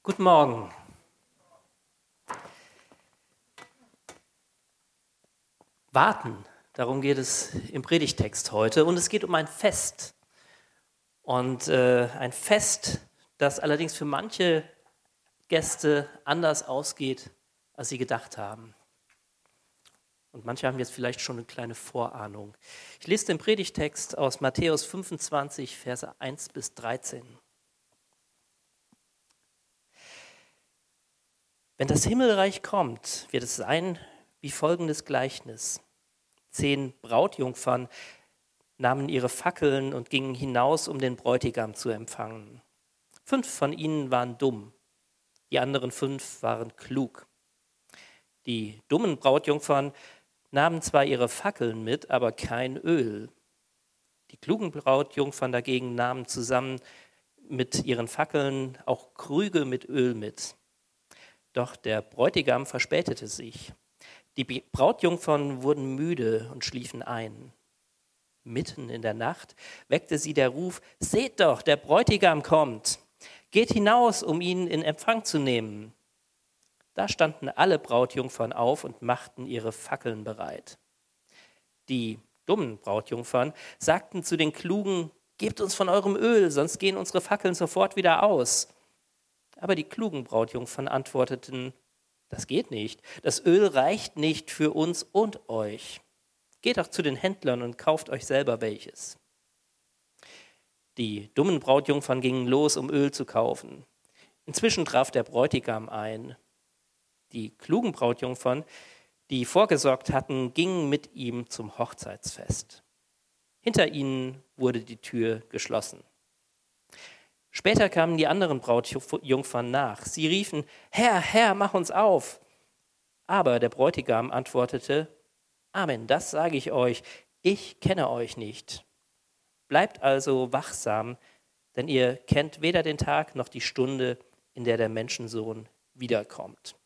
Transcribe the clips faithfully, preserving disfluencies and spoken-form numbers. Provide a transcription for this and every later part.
Guten Morgen. Warten, darum geht es im Predigtext heute. Und es geht um ein Fest. Und äh, ein Fest, das allerdings für manche Gäste anders ausgeht, als sie gedacht haben. Und manche haben jetzt vielleicht schon eine kleine Vorahnung. Ich lese den Predigtext aus Matthäus fünfundzwanzig, Verse eins bis dreizehn. Wenn das Himmelreich kommt, wird es sein wie folgendes Gleichnis. Zehn Brautjungfern nahmen ihre Fackeln und gingen hinaus, um den Bräutigam zu empfangen. Fünf von ihnen waren dumm, die anderen fünf waren klug. Die dummen Brautjungfern nahmen zwar ihre Fackeln mit, aber kein Öl. Die klugen Brautjungfern dagegen nahmen zusammen mit ihren Fackeln auch Krüge mit Öl mit. Doch der Bräutigam verspätete sich. Die Brautjungfern wurden müde und schliefen ein. Mitten in der Nacht weckte sie der Ruf: Seht doch, der Bräutigam kommt. Geht hinaus, um ihn in Empfang zu nehmen. Da standen alle Brautjungfern auf und machten ihre Fackeln bereit. Die dummen Brautjungfern sagten zu den Klugen: Gebt uns von eurem Öl, sonst gehen unsere Fackeln sofort wieder aus. Aber die klugen Brautjungfern antworteten: Das geht nicht. Das Öl reicht nicht für uns und euch. Geht doch zu den Händlern und kauft euch selber welches. Die dummen Brautjungfern gingen los, um Öl zu kaufen. Inzwischen traf der Bräutigam ein. Die klugen Brautjungfern, die vorgesorgt hatten, gingen mit ihm zum Hochzeitsfest. Hinter ihnen wurde die Tür geschlossen. Später kamen die anderen Brautjungfern nach. Sie riefen: Herr, Herr, mach uns auf. Aber der Bräutigam antwortete: Amen, das sage ich euch, ich kenne euch nicht. Bleibt also wachsam, denn ihr kennt weder den Tag noch die Stunde, in der der Menschensohn wiederkommt.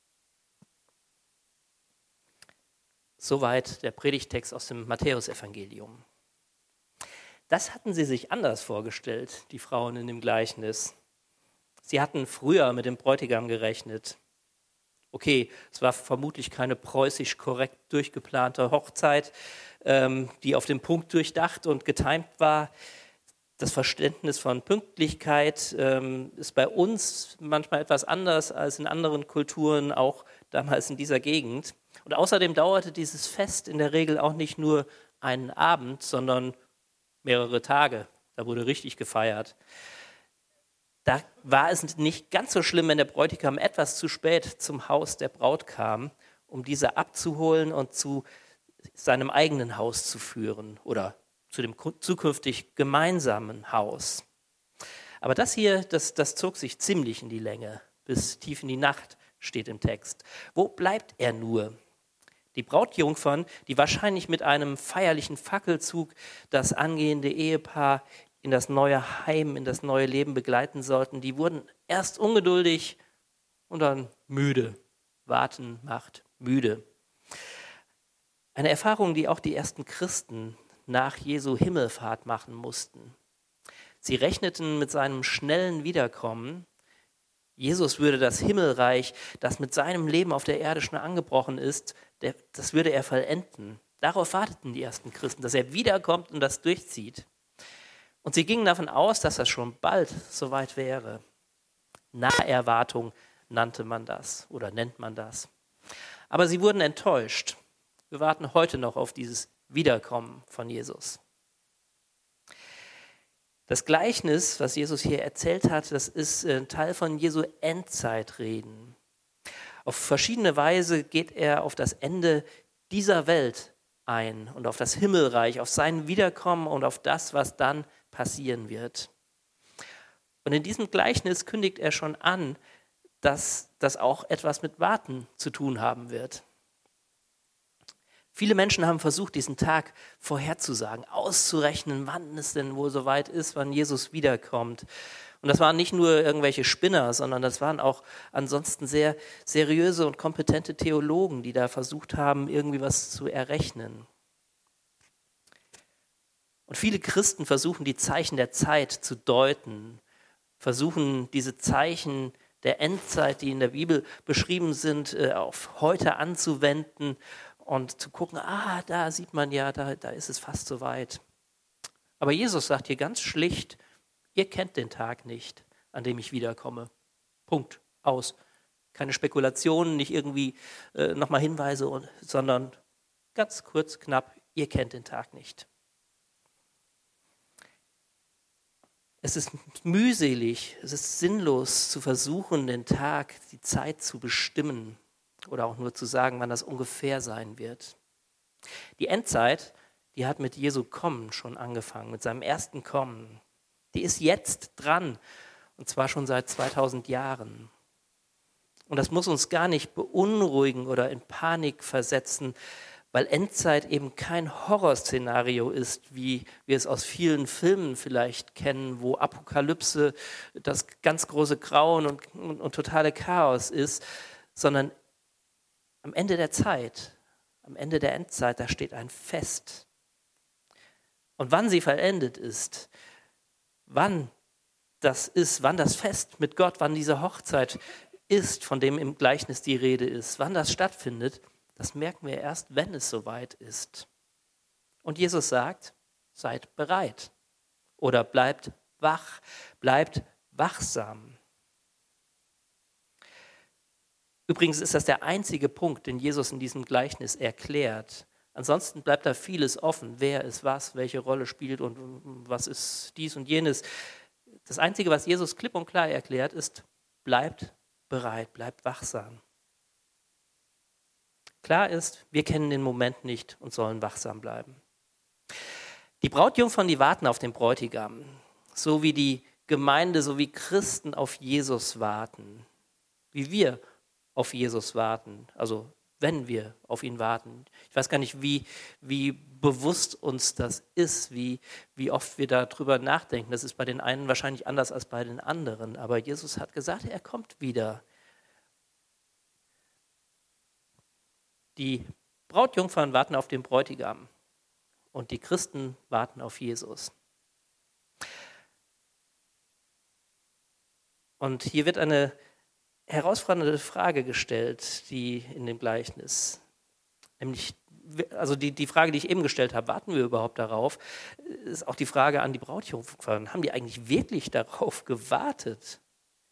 Soweit der Predigtext aus dem Matthäusevangelium. Das hatten sie sich anders vorgestellt, die Frauen in dem Gleichnis. Sie hatten früher mit dem Bräutigam gerechnet. Okay, es war vermutlich keine preußisch korrekt durchgeplante Hochzeit, ähm, die auf den Punkt durchdacht und getimt war. Das Verständnis von Pünktlichkeit ähm, ist bei uns manchmal etwas anders als in anderen Kulturen, auch damals in dieser Gegend. Und außerdem dauerte dieses Fest in der Regel auch nicht nur einen Abend, sondern mehrere Tage. Da wurde richtig gefeiert. Da war es nicht ganz so schlimm, wenn der Bräutigam etwas zu spät zum Haus der Braut kam, um diese abzuholen und zu seinem eigenen Haus zu führen oder zu dem zukünftig gemeinsamen Haus. Aber das hier, das, das zog sich ziemlich in die Länge, bis tief in die Nacht, steht im Text. Wo bleibt er nur? Die Brautjungfern, die wahrscheinlich mit einem feierlichen Fackelzug das angehende Ehepaar in das neue Heim, in das neue Leben begleiten sollten, die wurden erst ungeduldig und dann müde. Warten macht müde. Eine Erfahrung, die auch die ersten Christen nach Jesu Himmelfahrt machen mussten. Sie rechneten mit seinem schnellen Wiederkommen. Jesus würde das Himmelreich, das mit seinem Leben auf der Erde schon angebrochen ist, der, das würde er vollenden. Darauf warteten die ersten Christen, dass er wiederkommt und das durchzieht. Und sie gingen davon aus, dass das schon bald soweit wäre. Naherwartung nannte man das oder nennt man das. Aber sie wurden enttäuscht. Wir warten heute noch auf dieses Wiederkommen von Jesus. Das Gleichnis, was Jesus hier erzählt hat, das ist ein Teil von Jesu Endzeitreden. Auf verschiedene Weise geht er auf das Ende dieser Welt ein und auf das Himmelreich, auf sein Wiederkommen und auf das, was dann passieren wird. Und in diesem Gleichnis kündigt er schon an, dass das auch etwas mit Warten zu tun haben wird. Viele Menschen haben versucht, diesen Tag vorherzusagen, auszurechnen, wann es denn wohl soweit ist, wann Jesus wiederkommt. Und das waren nicht nur irgendwelche Spinner, sondern das waren auch ansonsten sehr seriöse und kompetente Theologen, die da versucht haben, irgendwie was zu errechnen. Und viele Christen versuchen, die Zeichen der Zeit zu deuten, versuchen, diese Zeichen der Endzeit, die in der Bibel beschrieben sind, auf heute anzuwenden und zu gucken, ah, da sieht man ja, da, da ist es fast soweit. Aber Jesus sagt hier ganz schlicht, ihr kennt den Tag nicht, an dem ich wiederkomme. Punkt, aus. Keine Spekulationen, nicht irgendwie äh, nochmal Hinweise, und, sondern ganz kurz, knapp, ihr kennt den Tag nicht. Es ist mühselig, es ist sinnlos zu versuchen, den Tag, die Zeit zu bestimmen oder auch nur zu sagen, wann das ungefähr sein wird. Die Endzeit, die hat mit Jesu Kommen schon angefangen, mit seinem ersten Kommen. Die ist jetzt dran, und zwar schon seit zweitausend Jahren. Und das muss uns gar nicht beunruhigen oder in Panik versetzen, weil Endzeit eben kein Horrorszenario ist, wie wir es aus vielen Filmen vielleicht kennen, wo Apokalypse das ganz große Grauen und, und, und totale Chaos ist, sondern am Ende der Zeit, am Ende der Endzeit, da steht ein Fest. Und wann sie vollendet ist, wann das ist, wann das Fest mit Gott, wann diese Hochzeit ist, von dem im Gleichnis die Rede ist, wann das stattfindet, das merken wir erst, wenn es soweit ist. Und Jesus sagt, seid bereit oder bleibt wach, bleibt wachsam. Übrigens ist das der einzige Punkt, den Jesus in diesem Gleichnis erklärt. Ansonsten bleibt da vieles offen. Wer ist was, welche Rolle spielt und was ist dies und jenes. Das Einzige, was Jesus klipp und klar erklärt, ist, bleibt bereit, bleibt wachsam. Klar ist, wir kennen den Moment nicht und sollen wachsam bleiben. Die Brautjungfern, die warten auf den Bräutigam, so wie die Gemeinde, so wie Christen auf Jesus warten, wie wir auf Jesus warten, also wenn wir auf ihn warten. Ich weiß gar nicht, wie, wie bewusst uns das ist, wie, wie oft wir darüber nachdenken. Das ist bei den einen wahrscheinlich anders als bei den anderen, aber Jesus hat gesagt, er kommt wieder. Die Brautjungfern warten auf den Bräutigam und die Christen warten auf Jesus. Und hier wird eine herausfordernde Frage gestellt, die in dem Gleichnis, nämlich, also die, die Frage, die ich eben gestellt habe, warten wir überhaupt darauf, ist auch die Frage an die Brautjungfern, haben die eigentlich wirklich darauf gewartet?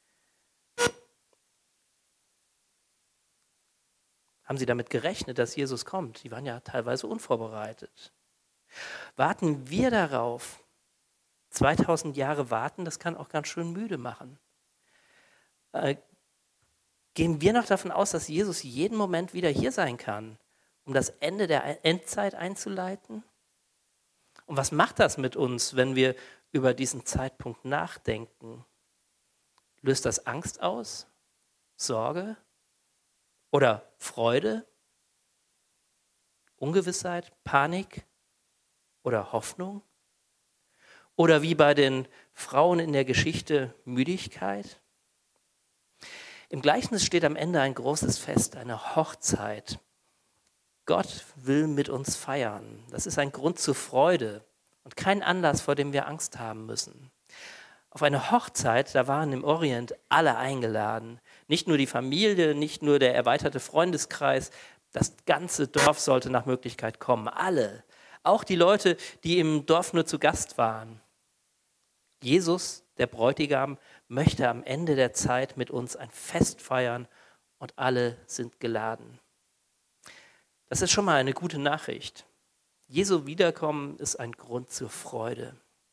Haben sie damit gerechnet, dass Jesus kommt? Die waren ja teilweise unvorbereitet. Warten wir darauf? zweitausend Jahre warten, das kann auch ganz schön müde machen. Äh, gehen wir noch davon aus, dass Jesus jeden Moment wieder hier sein kann, um das Ende der Endzeit einzuleiten? Und was macht das mit uns, wenn wir über diesen Zeitpunkt nachdenken? Löst das Angst aus? Sorge? Oder Freude, Ungewissheit, Panik oder Hoffnung? Oder wie bei den Frauen in der Geschichte Müdigkeit? Im Gleichnis steht am Ende ein großes Fest, eine Hochzeit. Gott will mit uns feiern. Das ist ein Grund zur Freude und kein Anlass, vor dem wir Angst haben müssen. Auf eine Hochzeit, da waren im Orient alle eingeladen. Nicht nur die Familie, nicht nur der erweiterte Freundeskreis, das ganze Dorf sollte nach Möglichkeit kommen. Alle, auch die Leute, die im Dorf nur zu Gast waren. Jesus, der Bräutigam, möchte am Ende der Zeit mit uns ein Fest feiern und alle sind geladen. Das ist schon mal eine gute Nachricht. Jesu Wiederkommen ist ein Grund zur Freude.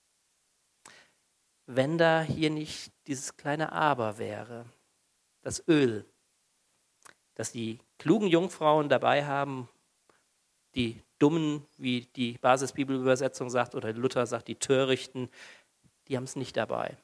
Wenn da hier nicht dieses kleine Aber wäre, das Öl, das die klugen Jungfrauen dabei haben, die Dummen, wie die Basisbibelübersetzung sagt, oder Luther sagt, die Törichten, die haben es nicht dabei.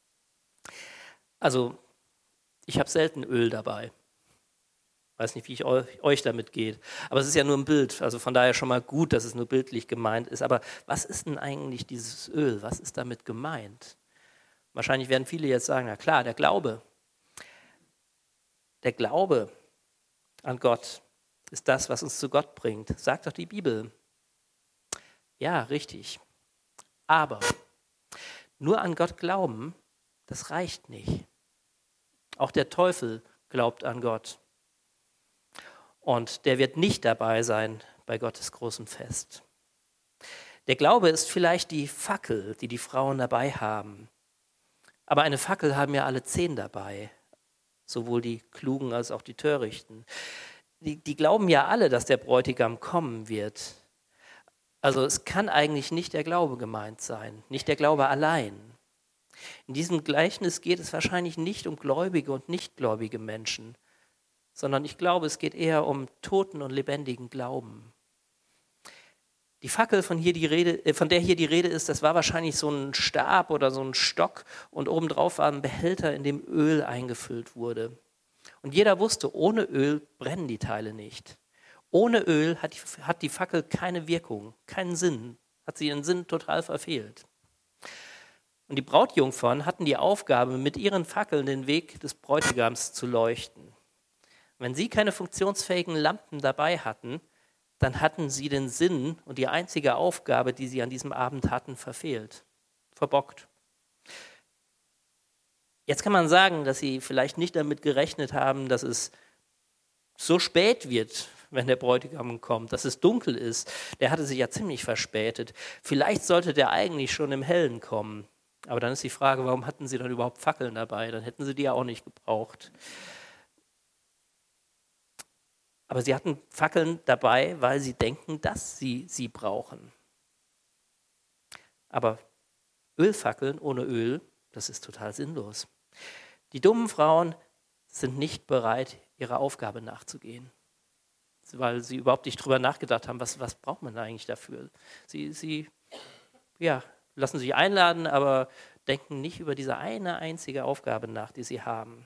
Also, ich habe selten Öl dabei. Weiß nicht, wie ich euch damit geht. Aber es ist ja nur ein Bild, also von daher schon mal gut, dass es nur bildlich gemeint ist. Aber was ist denn eigentlich dieses Öl? Was ist damit gemeint? Wahrscheinlich werden viele jetzt sagen, na klar, der Glaube. Der Glaube an Gott ist das, was uns zu Gott bringt. Sagt doch die Bibel. Ja, richtig. Aber nur an Gott glauben, das reicht nicht. Auch der Teufel glaubt an Gott. Und der wird nicht dabei sein bei Gottes großem Fest. Der Glaube ist vielleicht die Fackel, die die Frauen dabei haben. Aber eine Fackel haben ja alle zehn dabei, sowohl die Klugen als auch die Törichten. Die, die glauben ja alle, dass der Bräutigam kommen wird. Also es kann eigentlich nicht der Glaube gemeint sein, nicht der Glaube allein. In diesem Gleichnis geht es wahrscheinlich nicht um gläubige und nichtgläubige Menschen, sondern ich glaube, es geht eher um toten und lebendigen Glauben. Die Fackel, von, hier die Rede, von der hier die Rede ist, das war wahrscheinlich so ein Stab oder so ein Stock und obendrauf war ein Behälter, in dem Öl eingefüllt wurde. Und jeder wusste, ohne Öl brennen die Teile nicht. Ohne Öl hat die, hat die Fackel keine Wirkung, keinen Sinn, hat sie ihren Sinn total verfehlt. Und die Brautjungfern hatten die Aufgabe, mit ihren Fackeln den Weg des Bräutigams zu leuchten. Wenn sie keine funktionsfähigen Lampen dabei hatten, dann hatten sie den Sinn und die einzige Aufgabe, die sie an diesem Abend hatten, verfehlt, verbockt. Jetzt kann man sagen, dass sie vielleicht nicht damit gerechnet haben, dass es so spät wird, wenn der Bräutigam kommt, dass es dunkel ist. Der hatte sich ja ziemlich verspätet. Vielleicht sollte der eigentlich schon im Hellen kommen. Aber dann ist die Frage, warum hatten sie dann überhaupt Fackeln dabei? Dann hätten sie die ja auch nicht gebraucht. Aber sie hatten Fackeln dabei, weil sie denken, dass sie sie brauchen. Aber Ölfackeln ohne Öl, das ist total sinnlos. Die dummen Frauen sind nicht bereit, ihrer Aufgabe nachzugehen, weil sie überhaupt nicht drüber nachgedacht haben, was, was braucht man eigentlich dafür. Sie, sie ja, lassen sich einladen, aber denken nicht über diese eine einzige Aufgabe nach, die sie haben.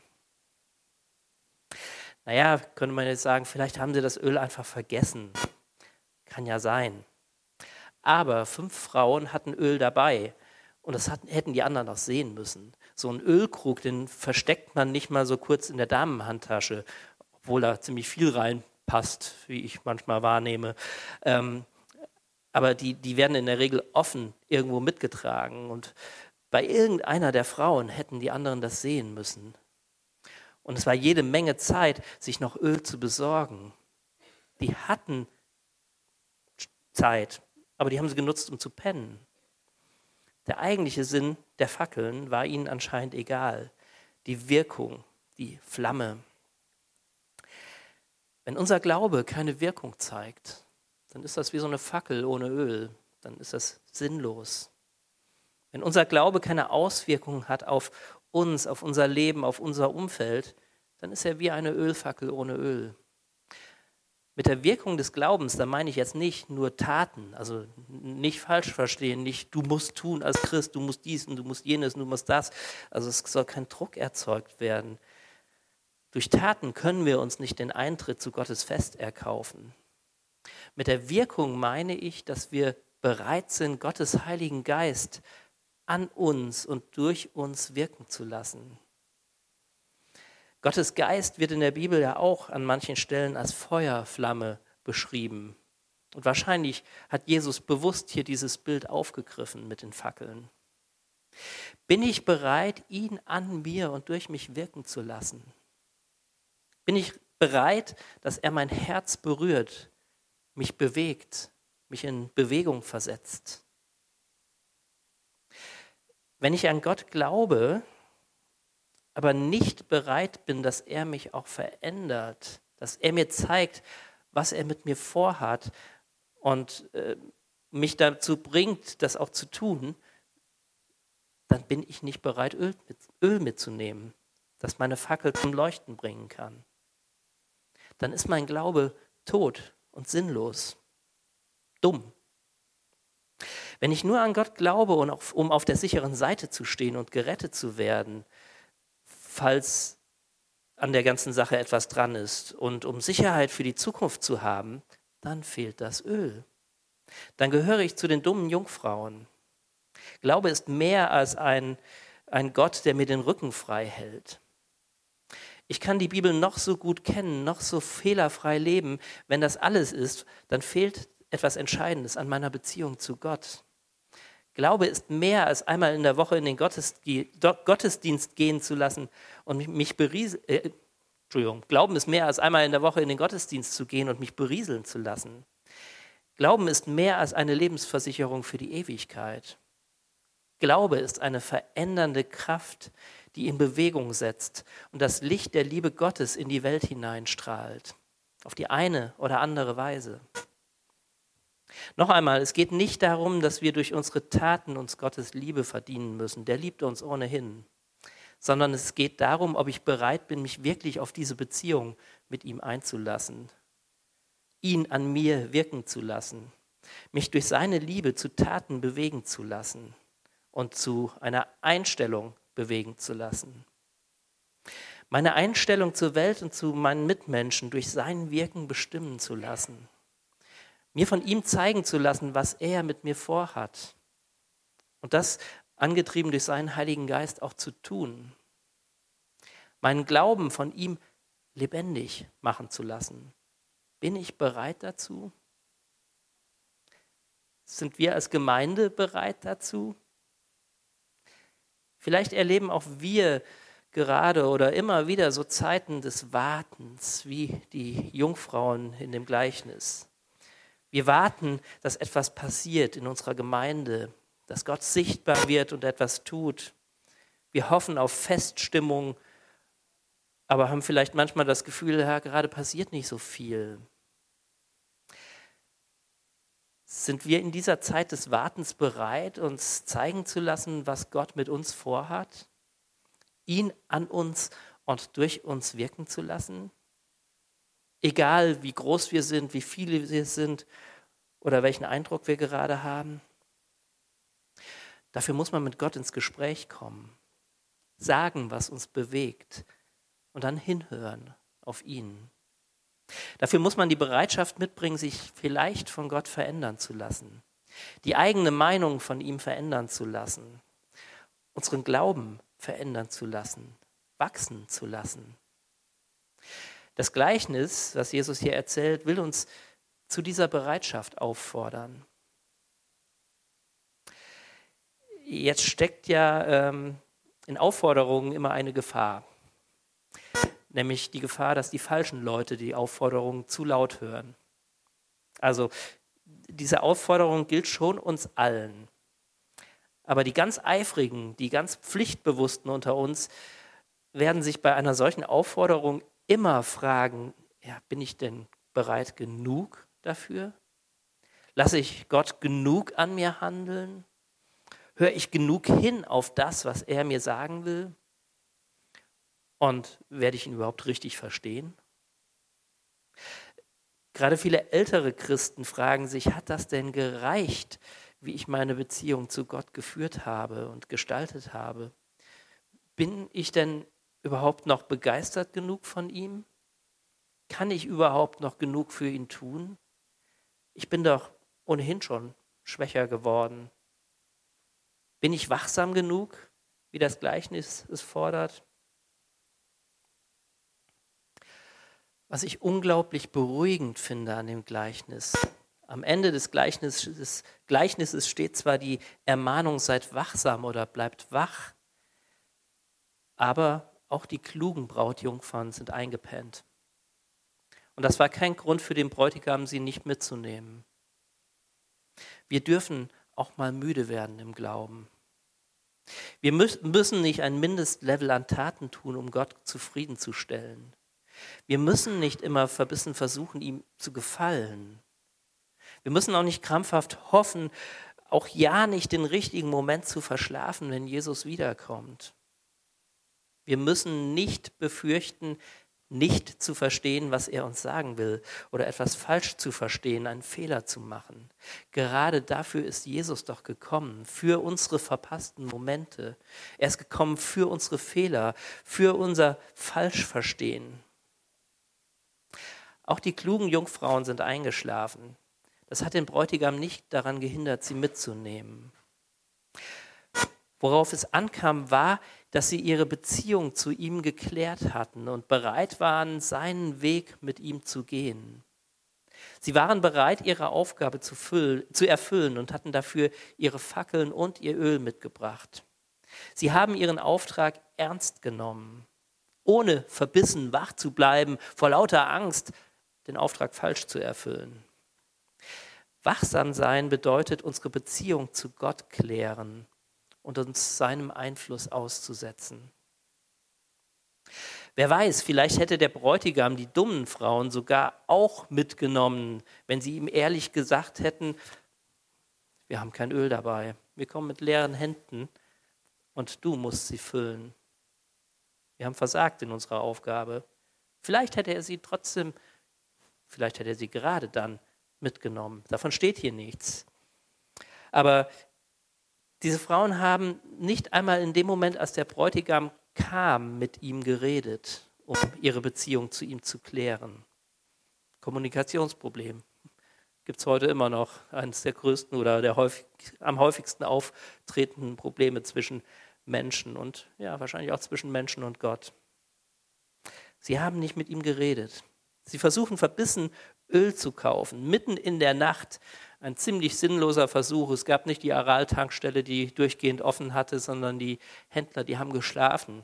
Naja, könnte man jetzt sagen, vielleicht haben sie das Öl einfach vergessen. Kann ja sein. Aber fünf Frauen hatten Öl dabei und das hatten, hätten die anderen auch sehen müssen. So einen Ölkrug, den versteckt man nicht mal so kurz in der Damenhandtasche, obwohl da ziemlich viel reinpasst, wie ich manchmal wahrnehme. Ähm, aber die, die werden in der Regel offen irgendwo mitgetragen und bei irgendeiner der Frauen hätten die anderen das sehen müssen. Und es war jede Menge Zeit, sich noch Öl zu besorgen. Die hatten Zeit, aber die haben sie genutzt, um zu pennen. Der eigentliche Sinn der Fackeln war ihnen anscheinend egal. Die Wirkung, die Flamme. Wenn unser Glaube keine Wirkung zeigt, dann ist das wie so eine Fackel ohne Öl. Dann ist das sinnlos. Wenn unser Glaube keine Auswirkungen hat auf uns, auf unser Leben, auf unser Umfeld, dann ist er wie eine Ölfackel ohne Öl. Mit der Wirkung des Glaubens, da meine ich jetzt nicht nur Taten, also nicht falsch verstehen, nicht du musst tun als Christ, du musst dies und du musst jenes und du musst das. Also es soll kein Druck erzeugt werden. Durch Taten können wir uns nicht den Eintritt zu Gottes Fest erkaufen. Mit der Wirkung meine ich, dass wir bereit sind, Gottes Heiligen Geist an uns und durch uns wirken zu lassen. Gottes Geist wird in der Bibel ja auch an manchen Stellen als Feuerflamme beschrieben. Und wahrscheinlich hat Jesus bewusst hier dieses Bild aufgegriffen mit den Fackeln. Bin ich bereit, ihn an mir und durch mich wirken zu lassen? Bin ich bereit, dass er mein Herz berührt, mich bewegt, mich in Bewegung versetzt? Wenn ich an Gott glaube, aber nicht bereit bin, dass er mich auch verändert, dass er mir zeigt, was er mit mir vorhat und äh, mich dazu bringt, das auch zu tun, dann bin ich nicht bereit, Öl, mit, Öl mitzunehmen, das meine Fackel zum Leuchten bringen kann. Dann ist mein Glaube tot und sinnlos, dumm. Wenn ich nur an Gott glaube, und auf, um auf der sicheren Seite zu stehen und gerettet zu werden, falls an der ganzen Sache etwas dran ist und um Sicherheit für die Zukunft zu haben, dann fehlt das Öl. Dann gehöre ich zu den dummen Jungfrauen. Glaube ist mehr als ein, ein Gott, der mir den Rücken frei hält. Ich kann die Bibel noch so gut kennen, noch so fehlerfrei leben. Wenn das alles ist, dann fehlt etwas Entscheidendes an meiner Beziehung zu Gott. Glaube ist mehr als einmal in der Woche in den Gottesdienst gehen zu lassen und mich, mich berieseln. Äh, Entschuldigung, Glauben ist mehr als einmal in der Woche in den Gottesdienst zu gehen und mich berieseln zu lassen. Glauben ist mehr als eine Lebensversicherung für die Ewigkeit. Glaube ist eine verändernde Kraft, die in Bewegung setzt und das Licht der Liebe Gottes in die Welt hineinstrahlt, auf die eine oder andere Weise. Noch einmal, es geht nicht darum, dass wir durch unsere Taten uns Gottes Liebe verdienen müssen. Der liebt uns ohnehin. Sondern es geht darum, ob ich bereit bin, mich wirklich auf diese Beziehung mit ihm einzulassen, ihn an mir wirken zu lassen, mich durch seine Liebe zu Taten bewegen zu lassen und zu einer Einstellung bewegen zu lassen. Meine Einstellung zur Welt und zu meinen Mitmenschen durch sein Wirken bestimmen zu lassen. Mir von ihm zeigen zu lassen, was er mit mir vorhat. Und das angetrieben durch seinen Heiligen Geist auch zu tun. Meinen Glauben von ihm lebendig machen zu lassen. Bin ich bereit dazu? Sind wir als Gemeinde bereit dazu? Vielleicht erleben auch wir gerade oder immer wieder so Zeiten des Wartens, wie die Jungfrauen in dem Gleichnis. Wir warten, dass etwas passiert in unserer Gemeinde, dass Gott sichtbar wird und etwas tut. Wir hoffen auf Feststimmung, aber haben vielleicht manchmal das Gefühl, ja, gerade passiert nicht so viel. Sind wir in dieser Zeit des Wartens bereit, uns zeigen zu lassen, was Gott mit uns vorhat? Ihn an uns und durch uns wirken zu lassen? Egal, wie groß wir sind, wie viele wir sind oder welchen Eindruck wir gerade haben. Dafür muss man mit Gott ins Gespräch kommen, sagen, was uns bewegt und dann hinhören auf ihn. Dafür muss man die Bereitschaft mitbringen, sich vielleicht von Gott verändern zu lassen, die eigene Meinung von ihm verändern zu lassen, unseren Glauben verändern zu lassen, wachsen zu lassen. Das Gleichnis, was Jesus hier erzählt, will uns zu dieser Bereitschaft auffordern. Jetzt steckt ja ähm, in Aufforderungen immer eine Gefahr, nämlich die Gefahr, dass die falschen Leute die Aufforderungen zu laut hören. Also diese Aufforderung gilt schon uns allen. Aber die ganz Eifrigen, die ganz Pflichtbewussten unter uns werden sich bei einer solchen Aufforderung immer fragen, ja, bin ich denn bereit genug dafür? Lasse ich Gott genug an mir handeln? Höre ich genug hin auf das, was er mir sagen will? Und werde ich ihn überhaupt richtig verstehen? Gerade viele ältere Christen fragen sich, hat das denn gereicht, wie ich meine Beziehung zu Gott geführt habe und gestaltet habe? Bin ich denn überhaupt noch begeistert genug von ihm? Kann ich überhaupt noch genug für ihn tun? Ich bin doch ohnehin schon schwächer geworden. Bin ich wachsam genug, wie das Gleichnis es fordert? Was ich unglaublich beruhigend finde an dem Gleichnis, am Ende des Gleichnisses, Gleichnisses steht zwar die Ermahnung, seid wachsam oder bleibt wach, aber auch die klugen Brautjungfern sind eingepennt. Und das war kein Grund für den Bräutigam, sie nicht mitzunehmen. Wir dürfen auch mal müde werden im Glauben. Wir müssen nicht ein Mindestlevel an Taten tun, um Gott zufriedenzustellen. Wir müssen nicht immer verbissen versuchen, ihm zu gefallen. Wir müssen auch nicht krampfhaft hoffen, auch ja nicht den richtigen Moment zu verschlafen, wenn Jesus wiederkommt. Wir müssen nicht befürchten, nicht zu verstehen, was er uns sagen will oder etwas falsch zu verstehen, einen Fehler zu machen. Gerade dafür ist Jesus doch gekommen, für unsere verpassten Momente. Er ist gekommen für unsere Fehler, für unser Falschverstehen. Auch die klugen Jungfrauen sind eingeschlafen. Das hat den Bräutigam nicht daran gehindert, sie mitzunehmen. Worauf es ankam, war, dass sie ihre Beziehung zu ihm geklärt hatten und bereit waren, seinen Weg mit ihm zu gehen. Sie waren bereit, ihre Aufgabe zu, füllen, zu erfüllen und hatten dafür ihre Fackeln und ihr Öl mitgebracht. Sie haben ihren Auftrag ernst genommen, ohne verbissen wach zu bleiben, vor lauter Angst, den Auftrag falsch zu erfüllen. Wachsam sein bedeutet, unsere Beziehung zu Gott klären und uns seinem Einfluss auszusetzen. Wer weiß, vielleicht hätte der Bräutigam die dummen Frauen sogar auch mitgenommen, wenn sie ihm ehrlich gesagt hätten, wir haben kein Öl dabei, wir kommen mit leeren Händen und du musst sie füllen. Wir haben versagt in unserer Aufgabe. Vielleicht hätte er sie trotzdem, vielleicht hätte er sie gerade dann mitgenommen. Davon steht hier nichts. Aber diese Frauen haben nicht einmal in dem Moment, als der Bräutigam kam, mit ihm geredet, um ihre Beziehung zu ihm zu klären. Kommunikationsproblem gibt es heute immer noch. Eines der größten oder der häufig, am häufigsten auftretenden Probleme zwischen Menschen und ja, wahrscheinlich auch zwischen Menschen und Gott. Sie haben nicht mit ihm geredet. Sie versuchen verbissen, Öl zu kaufen, mitten in der Nacht. Ein ziemlich sinnloser Versuch. Es gab nicht die Aral-Tankstelle, die durchgehend offen hatte, sondern die Händler, die haben geschlafen.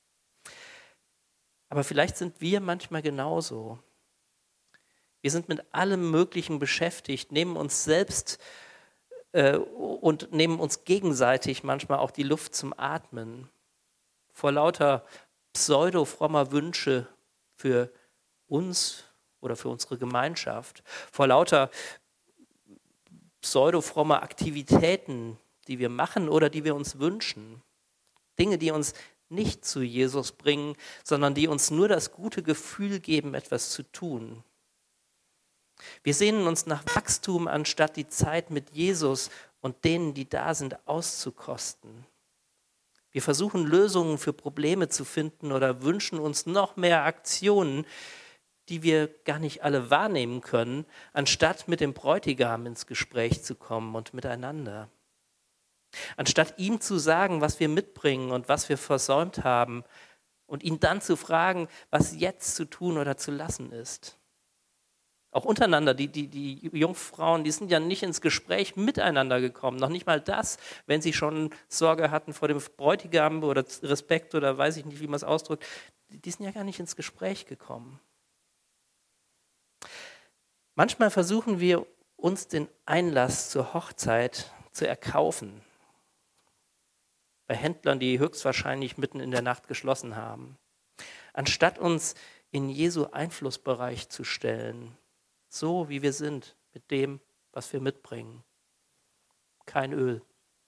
Aber vielleicht sind wir manchmal genauso. Wir sind mit allem Möglichen beschäftigt, nehmen uns selbst äh, und nehmen uns gegenseitig manchmal auch die Luft zum Atmen. Vor lauter pseudo-frommer Wünsche für uns oder für unsere Gemeinschaft, vor lauter pseudo-frommer Aktivitäten, die wir machen oder die wir uns wünschen. Dinge, die uns nicht zu Jesus bringen, sondern die uns nur das gute Gefühl geben, etwas zu tun. Wir sehnen uns nach Wachstum, anstatt die Zeit mit Jesus und denen, die da sind, auszukosten. Wir versuchen Lösungen für Probleme zu finden oder wünschen uns noch mehr Aktionen, die wir gar nicht alle wahrnehmen können, anstatt mit dem Bräutigam ins Gespräch zu kommen und miteinander. Anstatt ihm zu sagen, was wir mitbringen und was wir versäumt haben und ihn dann zu fragen, was jetzt zu tun oder zu lassen ist. Auch untereinander, die, die, die Jungfrauen, die sind ja nicht ins Gespräch miteinander gekommen, noch nicht mal das, wenn sie schon Sorge hatten vor dem Bräutigam oder Respekt oder weiß ich nicht, wie man es ausdrückt, die sind ja gar nicht ins Gespräch gekommen. Manchmal versuchen wir, uns den Einlass zur Hochzeit zu erkaufen. Bei Händlern, die höchstwahrscheinlich mitten in der Nacht geschlossen haben. Anstatt uns in Jesu Einflussbereich zu stellen, so wie wir sind, mit dem, was wir mitbringen. Kein Öl.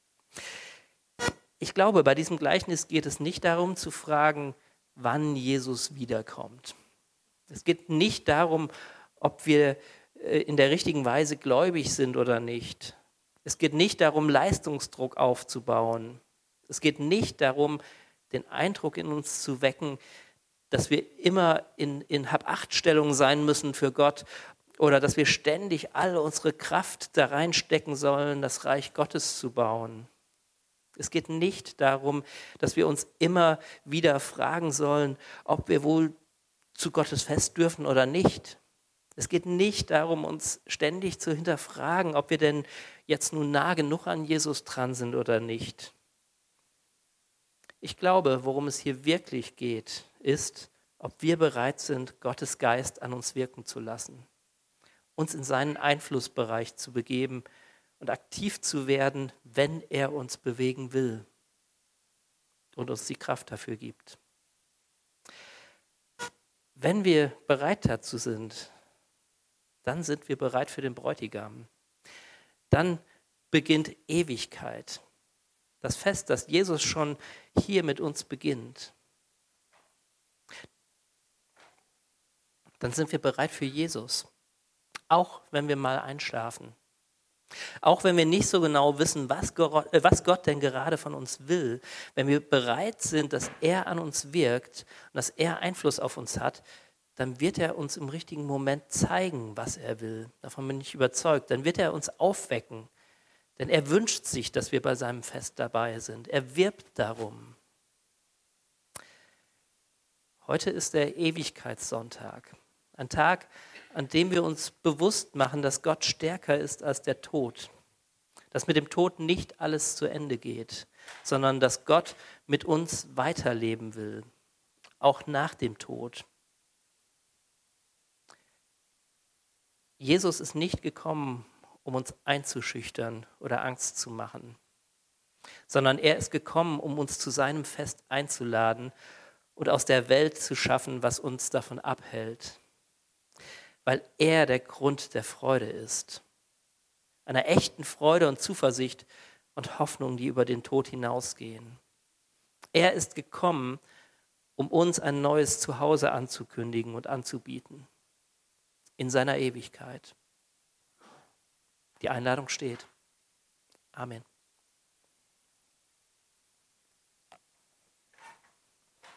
Ich glaube, bei diesem Gleichnis geht es nicht darum zu fragen, wann Jesus wiederkommt. Es geht nicht darum, ob wir in der richtigen Weise gläubig sind oder nicht. Es geht nicht darum, Leistungsdruck aufzubauen. Es geht nicht darum, den Eindruck in uns zu wecken, dass wir immer in, in Hab-Acht-Stellung sein müssen für Gott oder dass wir ständig all unsere Kraft da reinstecken sollen, das Reich Gottes zu bauen. Es geht nicht darum, dass wir uns immer wieder fragen sollen, ob wir wohl zu Gottes Fest dürfen oder nicht. Es geht nicht darum, uns ständig zu hinterfragen, ob wir denn jetzt nun nah genug an Jesus dran sind oder nicht. Ich glaube, worum es hier wirklich geht, ist, ob wir bereit sind, Gottes Geist an uns wirken zu lassen, uns in seinen Einflussbereich zu begeben und aktiv zu werden, wenn er uns bewegen will und uns die Kraft dafür gibt. Wenn wir bereit dazu sind, dann sind wir bereit für den Bräutigam. Dann beginnt Ewigkeit. Das Fest, das Jesus schon hier mit uns beginnt. Dann sind wir bereit für Jesus. Auch wenn wir mal einschlafen. Auch wenn wir nicht so genau wissen, was Gott, äh, was Gott denn gerade von uns will. Wenn wir bereit sind, dass er an uns wirkt und dass er Einfluss auf uns hat, dann wird er uns im richtigen Moment zeigen, was er will. Davon bin ich überzeugt. Dann wird er uns aufwecken. Denn er wünscht sich, dass wir bei seinem Fest dabei sind. Er wirbt darum. Heute ist der Ewigkeitssonntag. Ein Tag, an dem wir uns bewusst machen, dass Gott stärker ist als der Tod. Dass mit dem Tod nicht alles zu Ende geht, sondern dass Gott mit uns weiterleben will, auch nach dem Tod. Jesus ist nicht gekommen, um uns einzuschüchtern oder Angst zu machen, sondern er ist gekommen, um uns zu seinem Fest einzuladen und aus der Welt zu schaffen, was uns davon abhält. Weil er der Grund der Freude ist. Einer echten Freude und Zuversicht und Hoffnung, die über den Tod hinausgehen. Er ist gekommen, um uns ein neues Zuhause anzukündigen und anzubieten. In seiner Ewigkeit. Die Einladung steht. Amen.